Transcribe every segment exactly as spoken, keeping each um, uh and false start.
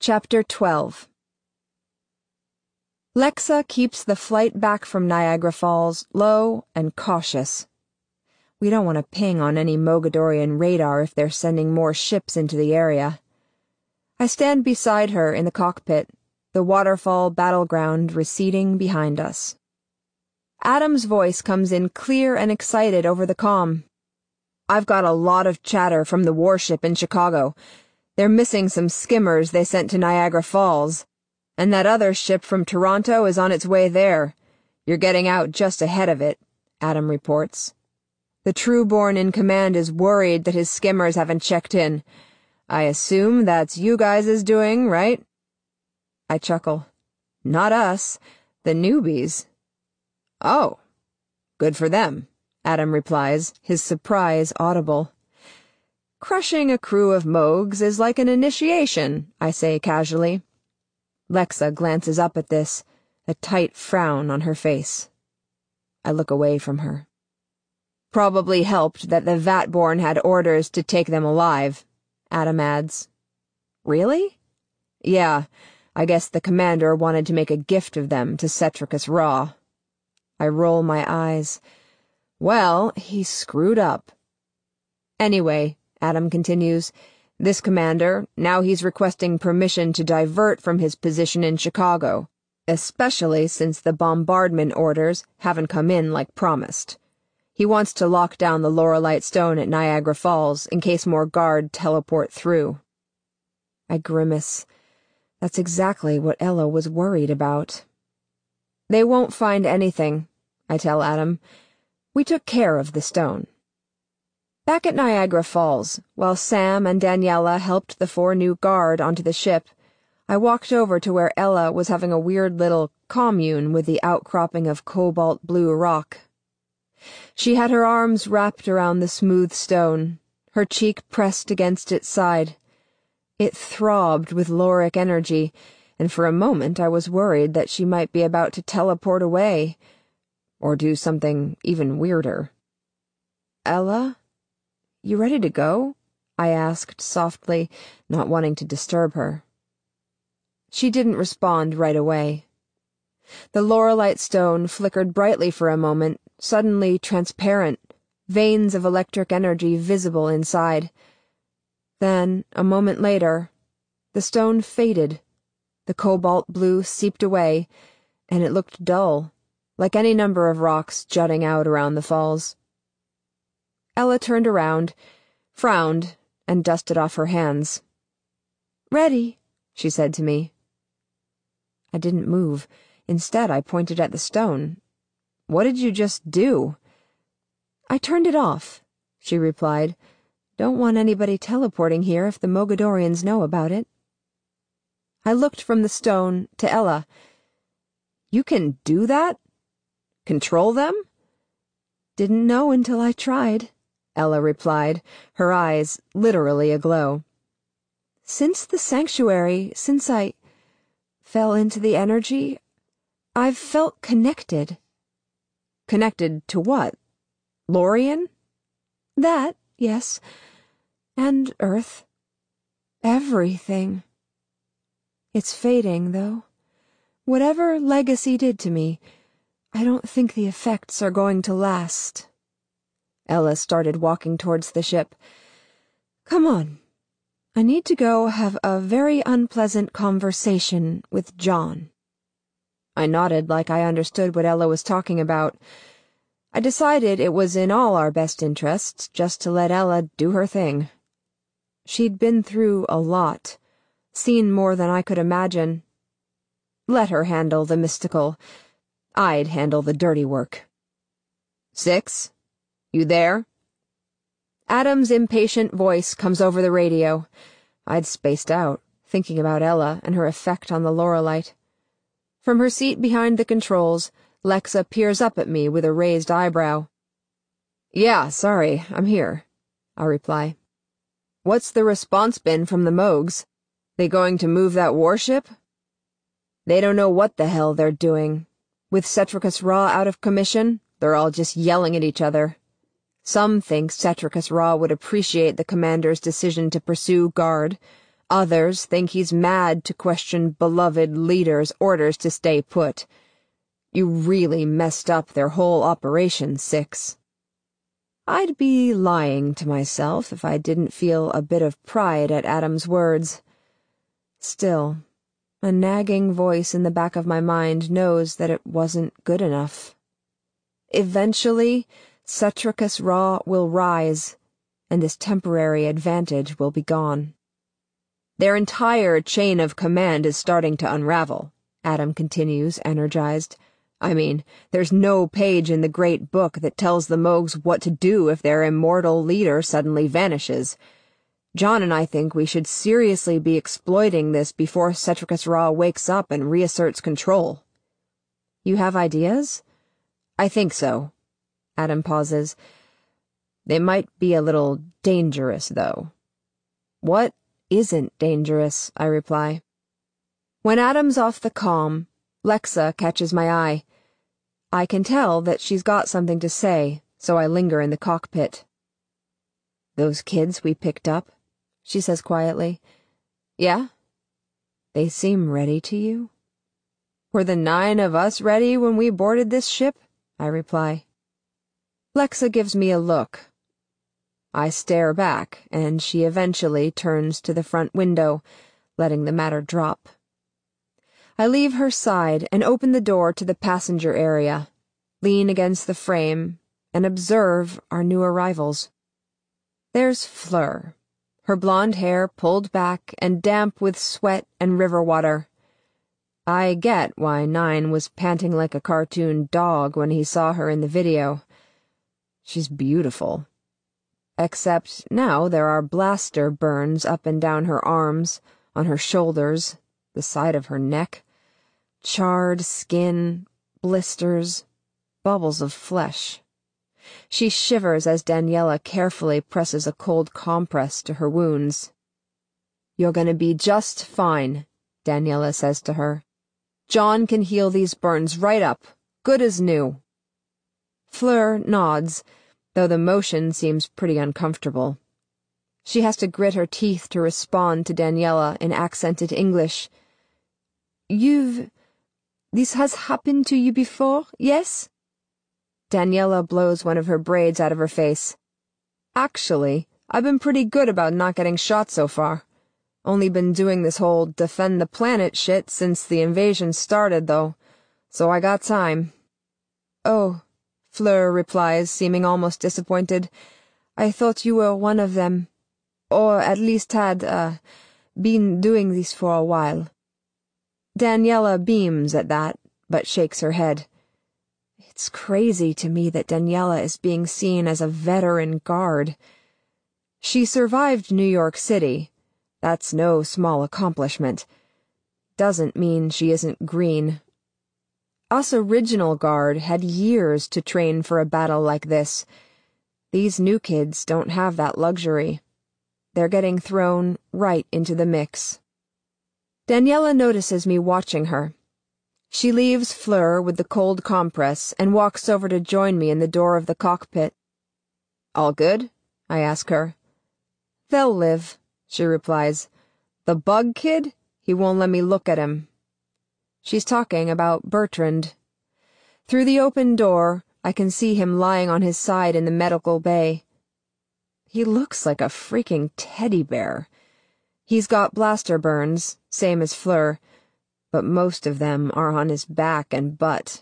Chapter twelve. Lexa keeps the flight back from Niagara Falls low and cautious. We don't want to ping on any Mogadorian radar if they're sending more ships into the area. I stand beside her in the cockpit, the waterfall battleground receding behind us. Adam's voice comes in clear and excited over the comm. "I've got a lot of chatter from the warship in Chicago. They're missing some skimmers they sent to Niagara Falls, and that other ship from Toronto is on its way there. You're getting out just ahead of it," Adam reports. "The Trueborn in command is worried that his skimmers haven't checked in. I assume that's you guys' doing, right?" I chuckle. "Not us. The newbies." "Oh, good for them," Adam replies, his surprise audible. "Crushing a crew of Mogs is like an initiation," I say casually. Lexa glances up at this, a tight frown on her face. I look away from her. "Probably helped that the Vatborn had orders to take them alive," Adam adds. "Really?" "Yeah, I guess the commander wanted to make a gift of them to Cetricus Raw." I roll my eyes. "Well, he screwed up." "Anyway," Adam continues, "this commander, now he's requesting permission to divert from his position in Chicago, especially since the bombardment orders haven't come in like promised. He wants to lock down the Lorelite Stone at Niagara Falls in case more guard teleport through." I grimace. That's exactly what Ella was worried about. "They won't find anything," I tell Adam. "We took care of the stone." Back at Niagara Falls, while Sam and Daniela helped the four new guard onto the ship, I walked over to where Ella was having a weird little commune with the outcropping of cobalt blue rock. She had her arms wrapped around the smooth stone, her cheek pressed against its side. It throbbed with Loric energy, and for a moment I was worried that she might be about to teleport away, or do something even weirder. "Ella? You ready to go?" I asked softly, not wanting to disturb her. She didn't respond right away. The Lorelite Stone flickered brightly for a moment, suddenly transparent, veins of electric energy visible inside. Then, a moment later, the stone faded, the cobalt blue seeped away, and it looked dull, like any number of rocks jutting out around the falls. Ella turned around, frowned, and dusted off her hands. "Ready," she said to me. I didn't move. Instead, I pointed at the stone. "What did you just do?" "I turned it off," she replied. "Don't want anybody teleporting here if the Mogadorians know about it." I looked from the stone to Ella. "You can do that? Control them?" "Didn't know until I tried," Ella replied, her eyes literally aglow. "Since the sanctuary, since I fell into the energy, I've felt connected." "Connected to what? Lorien?" "That, yes. And Earth. Everything. It's fading, though. Whatever Legacy did to me, I don't think the effects are going to last." Ella started walking towards the ship. "Come on. I need to go have a very unpleasant conversation with John." I nodded like I understood what Ella was talking about. I decided it was in all our best interests just to let Ella do her thing. She'd been through a lot, seen more than I could imagine. Let her handle the mystical. I'd handle the dirty work. "Six? You there?" Adam's impatient voice comes over the radio. I'd spaced out, thinking about Ella and her effect on the Lorelite. From her seat behind the controls, Lexa peers up at me with a raised eyebrow. "Yeah, sorry, I'm here," I reply. "What's the response been from the Mogs? They going to move that warship?" "They don't know what the hell they're doing. With Cetricus Raw out of commission, they're all just yelling at each other. Some think Cetricus Raw would appreciate the commander's decision to pursue Guard. Others think he's mad to question beloved leaders' orders to stay put. You really messed up their whole operation, Six. I'd be lying to myself if I didn't feel a bit of pride at Adam's words. Still, a nagging voice in the back of my mind knows that it wasn't good enough. Eventually, Cetricus Ra will rise, and this temporary advantage will be gone. Their entire chain of command is starting to unravel, Adam continues, energized. I mean, there's no page in the Great Book that tells the Mogs what to do if their immortal leader suddenly vanishes. John and I think we should seriously be exploiting this before Cetricus Ra wakes up and reasserts control. You have ideas? I think so. Adam pauses. They might be a little dangerous, though. What isn't dangerous? I reply. When Adam's off the comm, Lexa catches my eye. I can tell that she's got something to say, so I linger in the cockpit. Those kids we picked up, she says quietly. Yeah? They seem ready to you? Were the nine of us ready when we boarded this ship? I reply. Lexa gives me a look. I stare back, and she eventually turns to the front window, letting the matter drop. I leave her side and open the door to the passenger area, lean against the frame, and observe our new arrivals. There's Fleur, her blonde hair pulled back and damp with sweat and river water. I get why Nine was panting like a cartoon dog when he saw her in the video. She's beautiful. Except now there are blaster burns up and down her arms, on her shoulders, the side of her neck. Charred skin, blisters, bubbles of flesh. She shivers as Daniela carefully presses a cold compress to her wounds. You're gonna be just fine, Daniela says to her. John can heal these burns right up, good as new. Fleur nods, though the motion seems pretty uncomfortable. She has to grit her teeth to respond to Daniela in accented English. You've... This has happened to you before, yes? Daniela blows one of her braids out of her face. Actually, I've been pretty good about not getting shot so far. Only been doing this whole defend the planet shit since the invasion started, though, so I got time. Oh, Fleur replies, seeming almost disappointed. I thought you were one of them, or at least had, uh, been doing this for a while. Daniela beams at that, but shakes her head. It's crazy to me that Daniela is being seen as a veteran guard. She survived New York City. That's no small accomplishment. Doesn't mean she isn't green. Us original guard had years to train for a battle like this. These new kids don't have that luxury. They're getting thrown right into the mix. Daniela notices me watching her. She leaves Fleur with the cold compress and walks over to join me in the door of the cockpit. All good? I ask her. They'll live, she replies. The bug kid? He won't let me look at him. She's talking about Bertrand. Through the open door, I can see him lying on his side in the medical bay. He looks like a freaking teddy bear. He's got blaster burns, same as Fleur, but most of them are on his back and butt.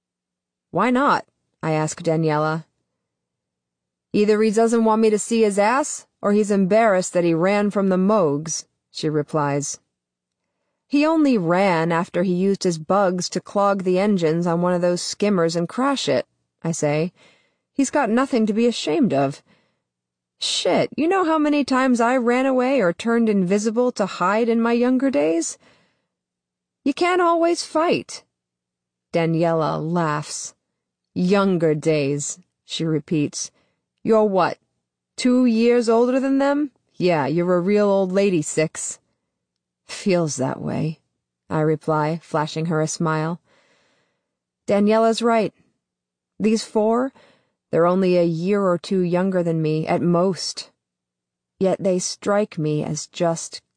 Why not? I ask Daniela. Either he doesn't want me to see his ass, or he's embarrassed that he ran from the Mogs, she replies. He only ran after he used his bugs to clog the engines on one of those skimmers and crash it, I say. He's got nothing to be ashamed of. Shit, you know how many times I ran away or turned invisible to hide in my younger days? You can't always fight. Daniela laughs. Younger days, she repeats. You're what, two years older than them? Yeah, you're a real old lady, Six. Feels that way, I reply, flashing her a smile. Daniela's right. These four, they're only a year or two younger than me, at most. Yet they strike me as just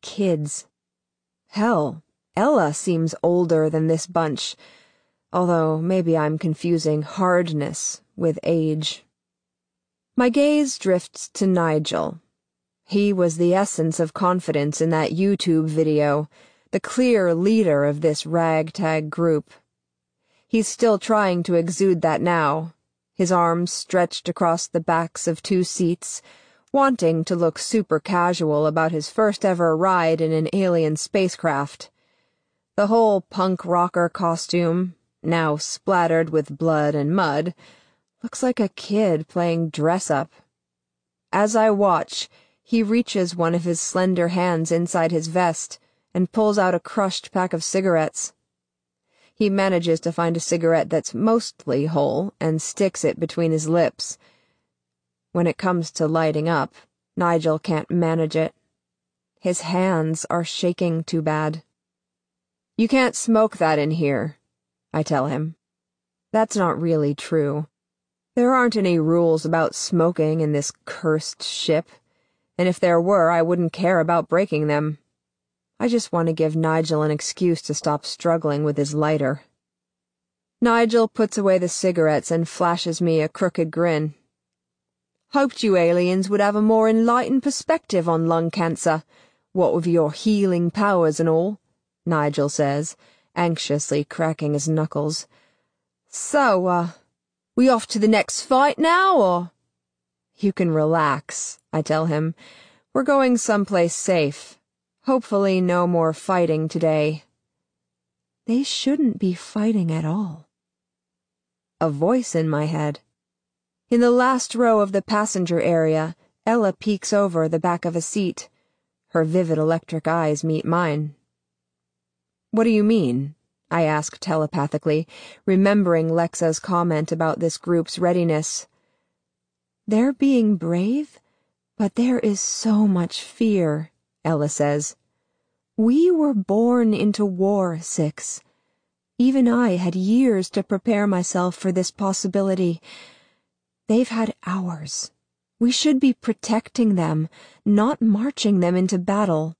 kids. Hell, Ella seems older than this bunch, although maybe I'm confusing hardness with age. My gaze drifts to Nigel. He was the essence of confidence in that YouTube video, the clear leader of this ragtag group. He's still trying to exude that now, his arms stretched across the backs of two seats, wanting to look super casual about his first ever ride in an alien spacecraft. The whole punk rocker costume, now splattered with blood and mud, looks like a kid playing dress-up. As I watch, he reaches one of his slender hands inside his vest and pulls out a crushed pack of cigarettes. He manages to find a cigarette that's mostly whole and sticks it between his lips. When it comes to lighting up, Nigel can't manage it. His hands are shaking too bad. "You can't smoke that in here," I tell him. That's not really true. There aren't any rules about smoking in this cursed ship, and if there were, I wouldn't care about breaking them. I just want to give Nigel an excuse to stop struggling with his lighter. Nigel puts away the cigarettes and flashes me a crooked grin. "Hoped you aliens would have a more enlightened perspective on lung cancer, what with your healing powers and all," Nigel says, anxiously cracking his knuckles. "So, uh, we off to the next fight now, or?" "You can relax," I tell him. "We're going someplace safe. Hopefully no more fighting today." They shouldn't be fighting at all. A voice in my head. In the last row of the passenger area, Ella peeks over the back of a seat. Her vivid electric eyes meet mine. "What do you mean?" I ask telepathically, remembering Lexa's comment about this group's readiness. "They're being brave, but there is so much fear," Ella says. "We were born into war, Six. Even I had years to prepare myself for this possibility. They've had hours. We should be protecting them, not marching them into battle."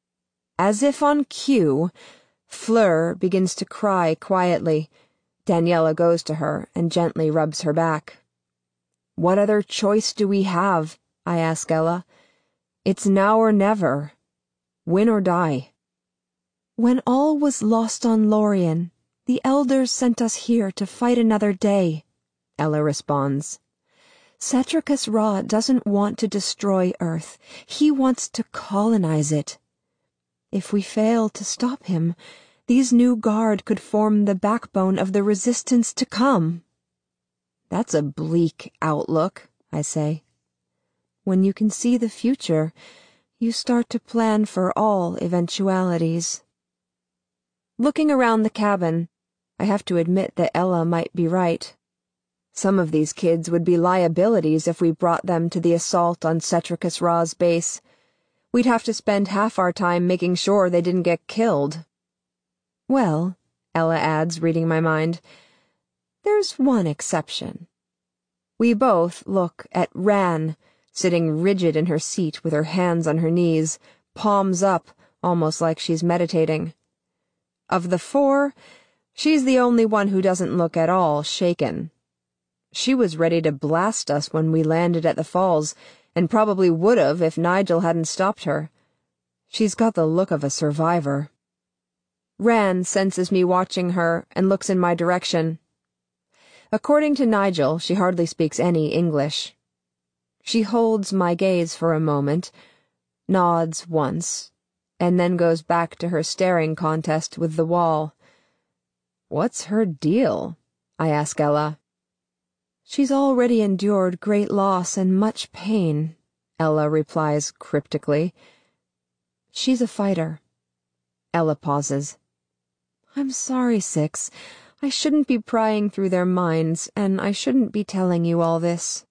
As if on cue, Fleur begins to cry quietly. Daniela goes to her and gently rubs her back. "What other choice do we have?" I ask Ella. "It's now or never. Win or die." "When all was lost on Lorien, the elders sent us here to fight another day," Ella responds. "Cetricus Ra doesn't want to destroy Earth. He wants to colonize it. If we fail to stop him, these new guard could form the backbone of the resistance to come." "That's a bleak outlook," I say. "When you can see the future, you start to plan for all eventualities." Looking around the cabin, I have to admit that Ella might be right. Some of these kids would be liabilities if we brought them to the assault on Cetricus Ra's base. We'd have to spend half our time making sure they didn't get killed. "Well," Ella adds, reading my mind, "there's one exception." We both look at Ran, sitting rigid in her seat with her hands on her knees, palms up, almost like she's meditating. Of the four, she's the only one who doesn't look at all shaken. She was ready to blast us when we landed at the falls, and probably would have if Nigel hadn't stopped her. She's got the look of a survivor. Ran senses me watching her and looks in my direction. According to Nigel, she hardly speaks any English. She holds my gaze for a moment, nods once, and then goes back to her staring contest with the wall. "What's her deal?" I ask Ella. "She's already endured great loss and much pain," Ella replies cryptically. "She's a fighter." Ella pauses. "I'm sorry, Six. I shouldn't be prying through their minds, and I shouldn't be telling you all this."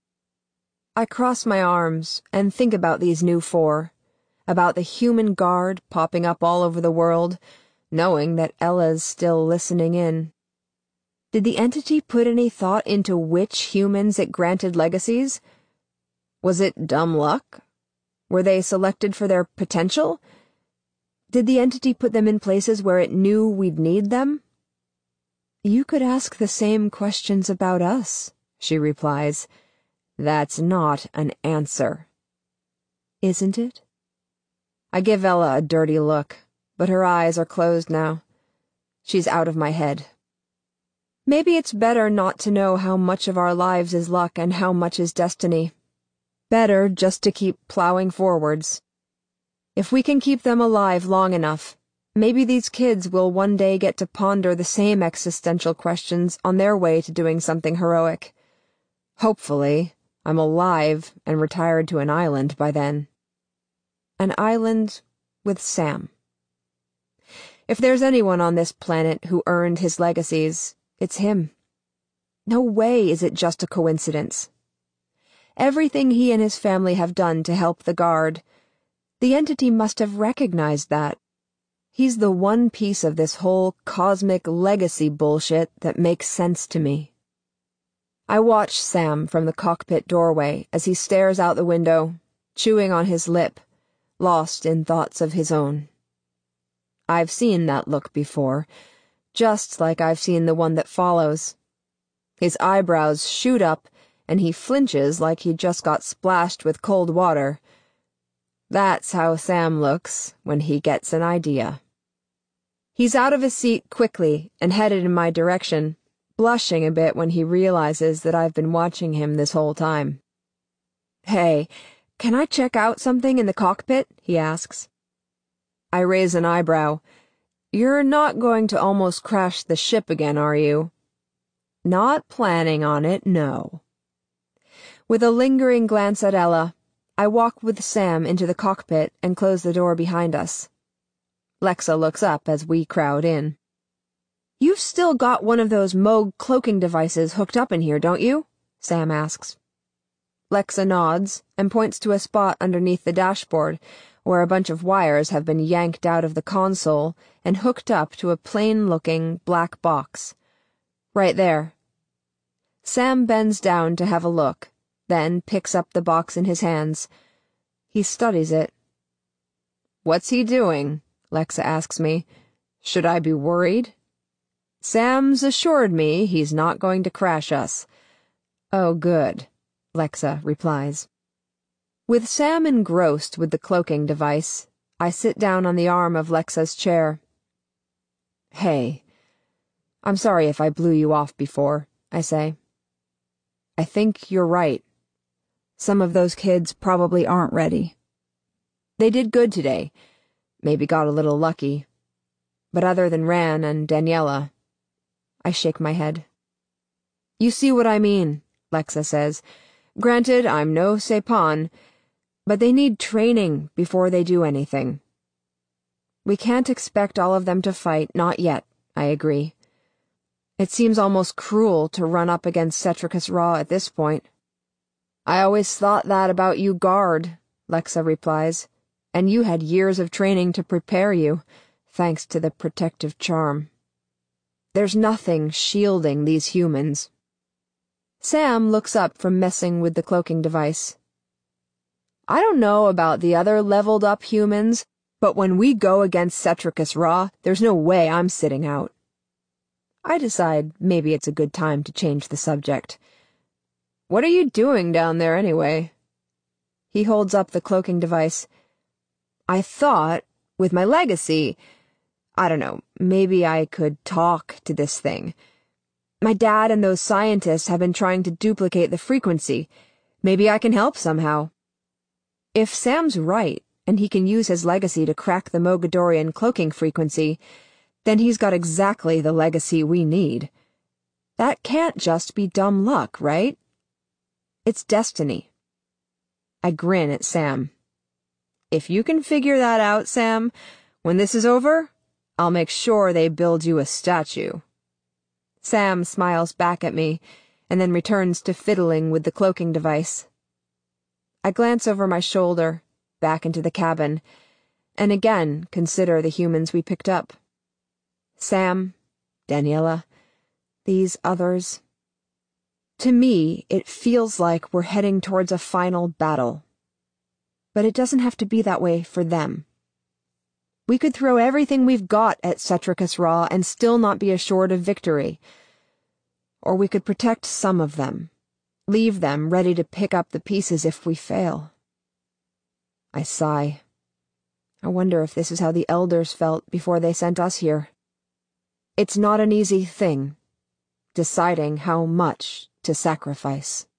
I cross my arms and think about these new four, about the human guard popping up all over the world, knowing that Ella's still listening in. Did the entity put any thought into which humans it granted legacies? Was it dumb luck? Were they selected for their potential? Did the entity put them in places where it knew we'd need them? You could ask the same questions about us, she replies. That's not an answer. Isn't it? I give Ella a dirty look, but her eyes are closed now. She's out of my head. Maybe it's better not to know how much of our lives is luck and how much is destiny. Better just to keep plowing forwards. If we can keep them alive long enough, maybe these kids will one day get to ponder the same existential questions on their way to doing something heroic. Hopefully, I'm alive and retired to an island by then. An island with Sam. If there's anyone on this planet who earned his legacies, it's him. No way is it just a coincidence. Everything he and his family have done to help the Guard, the entity must have recognized that. He's the one piece of this whole cosmic legacy bullshit that makes sense to me. I watch Sam from the cockpit doorway as he stares out the window, chewing on his lip, lost in thoughts of his own. I've seen that look before, just like I've seen the one that follows. His eyebrows shoot up, and he flinches like he just got splashed with cold water. That's how Sam looks when he gets an idea. He's out of his seat quickly and headed in my direction, blushing a bit when he realizes that I've been watching him this whole time. Hey, can I check out something in the cockpit? He asks. I raise an eyebrow. You're not going to almost crash the ship again, are you? Not planning on it, no. With a lingering glance at Ella, I walk with Sam into the cockpit and close the door behind us. Lexa looks up as we crowd in. You've still got one of those Moog cloaking devices hooked up in here, don't you? Sam asks. Lexa nods and points to a spot underneath the dashboard where a bunch of wires have been yanked out of the console and hooked up to a plain-looking black box. Right there. Sam bends down to have a look, then picks up the box in his hands. He studies it. What's he doing? Lexa asks me. Should I be worried? Sam's assured me he's not going to crash us. Oh, good, Lexa replies. With Sam engrossed with the cloaking device, I sit down on the arm of Lexa's chair. Hey, I'm sorry if I blew you off before, I say. I think you're right. Some of those kids probably aren't ready. They did good today, maybe got a little lucky. But other than Ran and Daniela, I shake my head. You see what I mean, Lexa says. Granted, I'm no Sepan, but they need training before they do anything. We can't expect all of them to fight, not yet, I agree. It seems almost cruel to run up against Cetricus Ra at this point. I always thought that about you, Guard, Lexa replies, and you had years of training to prepare you, thanks to the protective charm. There's nothing shielding these humans. Sam looks up from messing with the cloaking device. I don't know about the other leveled-up humans, but when we go against Cetricus Ra, there's no way I'm sitting out. I decide maybe it's a good time to change the subject. What are you doing down there anyway? He holds up the cloaking device. I thought, with my legacy, I don't know, maybe I could talk to this thing. My dad and those scientists have been trying to duplicate the frequency. Maybe I can help somehow. If Sam's right, and he can use his legacy to crack the Mogadorian cloaking frequency, then he's got exactly the legacy we need. That can't just be dumb luck, right? It's destiny. I grin at Sam. If you can figure that out, Sam, when this is over, I'll make sure they build you a statue. Sam smiles back at me, and then returns to fiddling with the cloaking device. I glance over my shoulder, back into the cabin, and again consider the humans we picked up. Sam, Daniela, these others. To me, it feels like we're heading towards a final battle. But it doesn't have to be that way for them. We could throw everything we've got at Cetricus Ra and still not be assured of victory. Or we could protect some of them, leave them ready to pick up the pieces if we fail. I sigh. I wonder if this is how the elders felt before they sent us here. It's not an easy thing, deciding how much to sacrifice.